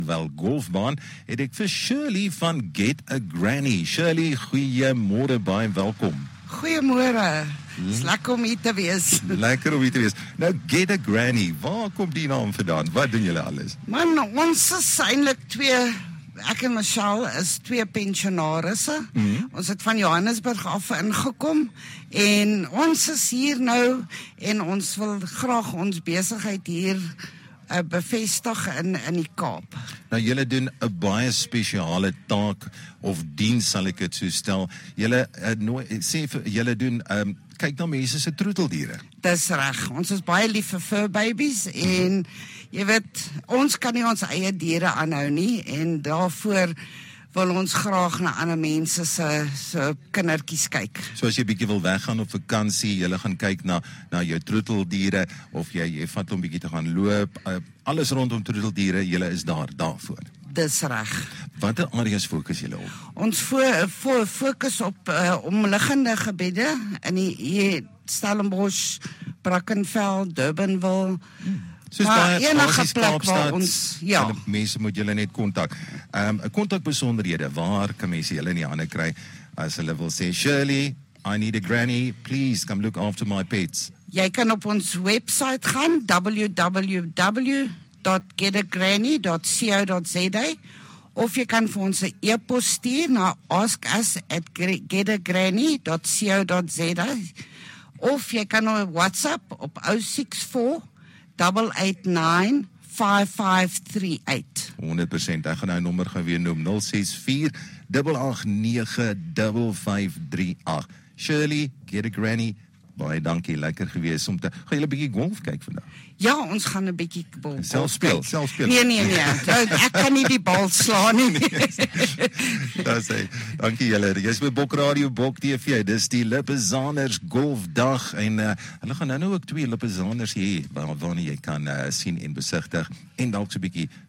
Wel golfbaan het ek vir Shirley van Get a Granny. Shirley, goeiemôre, baie welkom. Goeiemôre. Dis lekker om hier te wees. Lekker om hier te wees. Nou, Get a Granny, waar kom die naam vandaan? Wat doen julle alles? Man, ons is eintlik ek en Michelle is twee pensionarisse. Ons het van Johannesburg af ingekom en ons is hier nou en ons wil graag ons besigheid hier bevestig in die Kaap. Nou, julle doen 'n baie spesiale taak of diens, sal ek dit so stel. Julle julle doen kyk na mense se troeteldiere. Dis reg. Ons is baie lief vir fur babies en jy weet, ons kan nie ons eie diere aanhou nie en daarvoor wil ons graag na ander mense se kindertjies kyk. So as jy bietjie wil weggaan op vakansie, jy gaan kyk na jou troeteldiere of jy vat hom bietjie te gaan loop, alles rondom troeteldiere, jy is daarvoor. Dis reg. Watter areas fokus julle op? Ons fokus op omliggende gebiede in die Stellenbosch, Brackenfell, Durbanville. Soos daai enige plek waar ons, ja. Mense moet julle net kontak. Kontakbesonderhede, waar kan mense julle in die hande kry as hulle wil sê, Shirley, I need a granny, please come look after my pets. Jy kan op ons website gaan, www.getagranny.co.za, of jy kan vir ons 'n e-pos stuur na askus@getagranny.co.za, of jy kan op WhatsApp op 064 889 5538. 100%, ek gaan nou nommer gaan weer noem, 064 889 5538. Shirley, Get a Granny, baie dankie, lekker gewees om gaan julle 'n bietjie golf kyk vandag? Ja, ons gaan 'n bietjie golf speel. Nee. Ek kan nie die bal slaan nie. Dankie julle. Jy's by Bok Radio, Bok TV. Dis die Lippizaners Golfdag en hulle gaan nou ook twee Lippizaners hê waarna jy kan sien en besigtig en dalk so 'n bietjie